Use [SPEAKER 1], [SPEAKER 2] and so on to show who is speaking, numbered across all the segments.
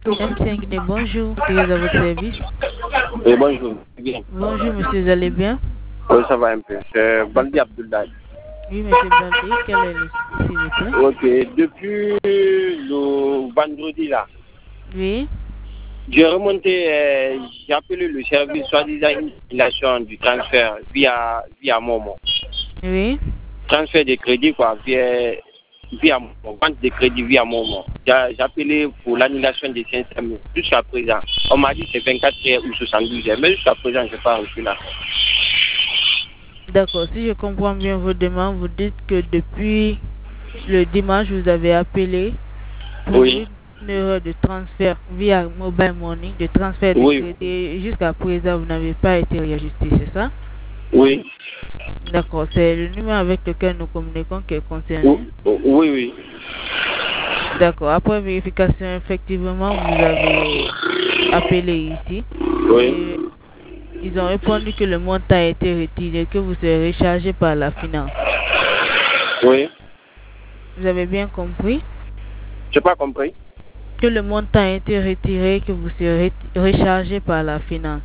[SPEAKER 1] M5 Guinée, bonjour, Thérèse à votre service.
[SPEAKER 2] Oui, bonjour. Bien.
[SPEAKER 1] Bonjour, monsieur, vous allez bien?
[SPEAKER 2] Oui, ça va un peu. C'est Baldi Abdoulaye.
[SPEAKER 1] Oui, monsieur Baldé, quel est le s'il vous plaît?
[SPEAKER 2] Ok, depuis le vendredi là,
[SPEAKER 1] Oui,
[SPEAKER 2] j'ai remonté, j'ai appelé le service soi-disant une du transfert via Momo.
[SPEAKER 1] oui,
[SPEAKER 2] Transfert de crédit quoi, via Momo, vente de crédit via Momo. J'ai appelé pour l'annulation des 500 000. Jusqu'à présent, on m'a dit que c'est 24 heures ou 72 heures, mais jusqu'à présent, je n'ai pas reçu là.
[SPEAKER 1] d'accord. Si je comprends bien vos demandes, vous dites que depuis le dimanche, vous avez appelé pour
[SPEAKER 2] Oui,
[SPEAKER 1] une erreur de transfert via mobile money, de transfert de
[SPEAKER 2] oui,
[SPEAKER 1] crédit. Jusqu'à présent, vous n'avez pas été réajusté, c'est ça?
[SPEAKER 2] oui,
[SPEAKER 1] D'accord, c'est le numéro avec lequel nous communiquons qui est
[SPEAKER 2] oui,
[SPEAKER 1] concerné.
[SPEAKER 2] oui,
[SPEAKER 1] D'accord, après vérification, effectivement, vous avez appelé ici
[SPEAKER 2] oui,
[SPEAKER 1] et ils ont répondu que le montant a été retiré, que vous serez rechargé par la finance.
[SPEAKER 2] oui.
[SPEAKER 1] Vous avez bien compris
[SPEAKER 2] J'ai pas compris.
[SPEAKER 1] que le montant a été retiré, que vous serez rechargé par la finance.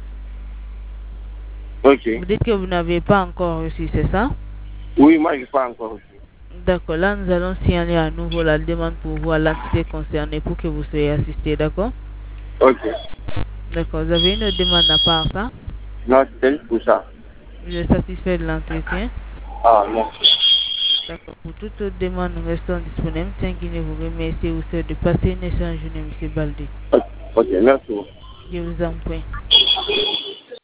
[SPEAKER 2] Ok.
[SPEAKER 1] Vous dites que vous n'avez pas encore reçu, c'est ça?
[SPEAKER 2] Oui, moi, je pas encore reçu.
[SPEAKER 1] D'accord, là nous allons signaler à nouveau la demande pour vous à l'entité concernée pour que vous soyez assisté, d'accord?
[SPEAKER 2] Ok.
[SPEAKER 1] D'accord, vous avez une demande à part ça?
[SPEAKER 2] Non, c'est juste pour ça.
[SPEAKER 1] Vous êtes satisfait de l'entretien?
[SPEAKER 2] Ah, non.
[SPEAKER 1] D'accord, pour toute autre demande, nous restons disponibles. Tiens, qui vous remercie aussi de passer une excellente journée, M. Baldé.
[SPEAKER 2] Ok, merci beaucoup.
[SPEAKER 1] Je vous en prie.